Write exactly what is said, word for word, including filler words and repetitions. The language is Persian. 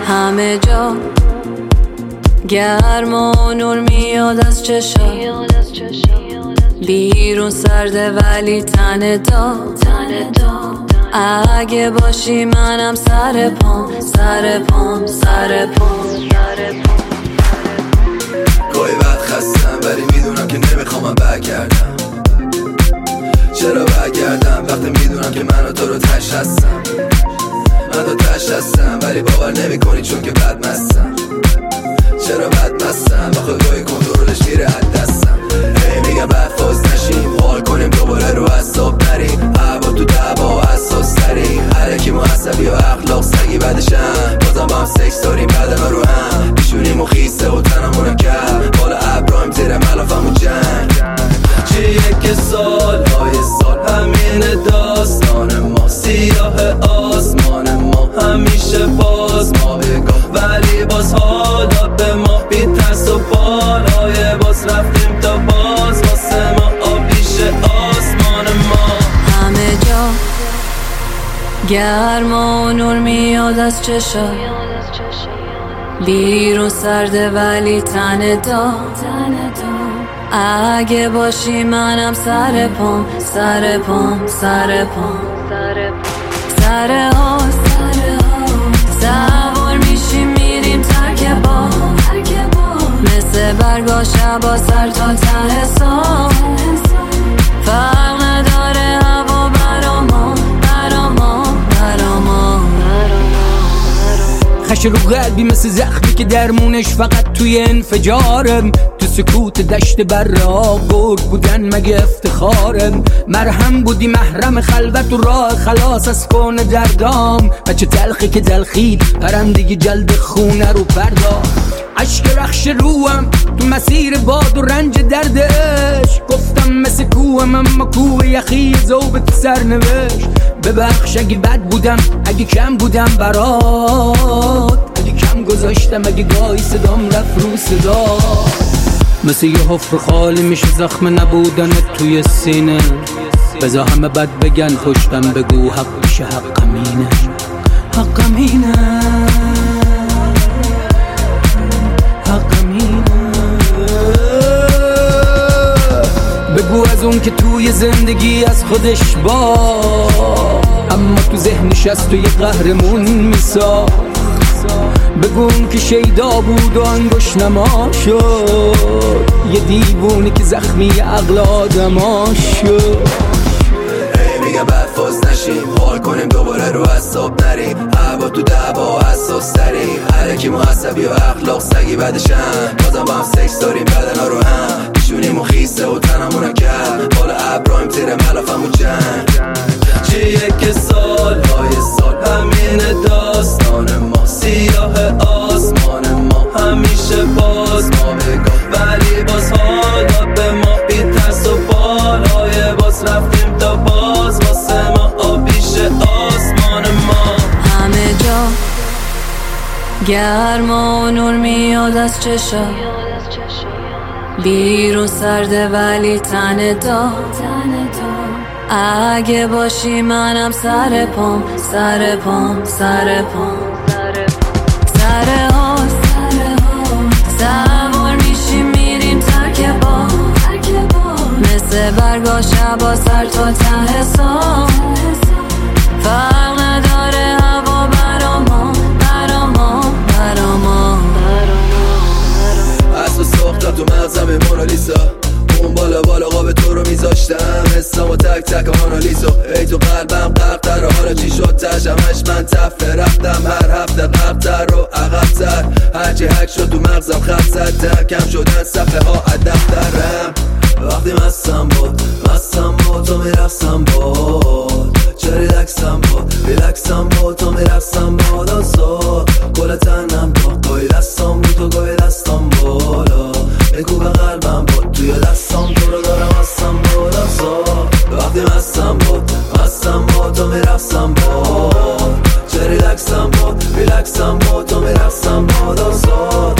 همه جا گرم و نور میاد از چشا، بیرون سرده ولی تن دا اگه باشی منم سر پام سر پام سر پام. گاهی وقت خستم ولی میدونم که نمیخوام برگردم. چرا برگردم وقتی میدونم که من و تو رو تش هستم. من تو تش هستم ولی باور نمی کنی چون که بد مستم. چرا بد مستم آخه گاهی کنترلش میره از دستم. هی میگم بعد فاز نشیم حال کنیم دوباره رو حساب نریم. هوا تو دعوا حساس تریم. هر کی محسبی و اخلاق سگی بعدشم بازم با هم سکس داریم بدنا رو هم پیشونیم و خیسه و تنمونو کرد بالا ابراهیم زیر ملافم و جنگ. چیه که سال های سال همین داستان ما سیاه آسمان ما همیشه باز ما بگاه ولی باز حالا به ما بی ترس و بالای باز رفتیم تا باز واسه ما آبیش آسمان ما. همه جا گرم و نور میاد از چشا، بیرون سرده ولی تن دا اگه باشی منم سر پام سر پام سر پام سر ها سوار میشیم میریم ترک با مثل برگا شبا سر تا ته سام. فرق نداره هوا برا ما برا ما برا ما. خش رو قلبی مثل زخمی که درمونش فقط توی انفجارم. تو سکوت دشت برا گرگ بودن مگه افتخارم. مرهم بودی محرم خلوت و راه خلاص از کون دردام. بچه تلخی که تلخید پرندگی جلد خونه رو پرداخت. عشق رخش روم تو مسیر باد و رنج دردش. گفتم مثل کوهم اما کوه یخی زوبت سرنوشت. ببخش اگه بد بودم اگه کم بودم برات. اگه کم گذاشتم اگه گاهی صدام رفت رو صدا. مثل یه حفر خالی میشه زخم نبودنت توی سینه. بذار همه بد بگن پشتم بگو حق میشه حقم اینه حقم اینه حقم اینه. بگو از اون که توی زندگی از خودش با اما تو ذهنش از تو یه قهرمون میساخت. بگو اون که شیدا بود و انگوش نما شد. یه دیوونی که زخمی عقل آدما شد. هی میگم بعد فاز نشیم حال کنیم دوباره رو حساب نریم. هوا تو دعوا حساس تریم. هر کی محسبی و اخلاق سگی بعدشم بازم با هم سکس داریم بدنا رو هم پیشونیم و خیسه و تنمونو کرد بالا ابراهیم زیر ملافم و جنگ. چیه که سال های سال همین داستان ما سیاه آسمان ما همیشه باز ما بگاه ولی باز حالا به ما بی ترس و بالای باز رفتیم تا باز واسه ما آبیش آسمان ما. همه جا گرم و نور میاد از چشا، بیرون سرده ولی تن دا اگه باشی منم سر پام سر پام سر پام سر ها سوار میشیم میریم ترک با مثل برگا شبا سر تا ته سام. فرق نداره هوا برا ما برا ما برا ما. اصلا ساختم تو مغزم مونالیسا. اون بالا بالا قاب تو رو میذاشتم حسام و تک تک آنالیزو. ای تو قلبم قرقتر حالا چی شد تشمش من تفه رفتم هر هفته قبتر رو عقبتر. هرچی حک شد تو مغزم خط زدتر کم شدن صفحه ها از دفترم. وقتی مستم بود مستم بود تو میرفتم بود. چه ریلکسم بود ریلکسم بود تو میرفتم بود آزاد. کل تنم بود گاهی دستم بود و گاهی دستم بالا. بگو به قلبم بود توی دستم تو رو دارم مستم بود آزاد. وقتی مستم بود مستم بود تو میرفتم بود. چه ریلکسم بود ریلکسم بود تو میرفتم بود آزاد.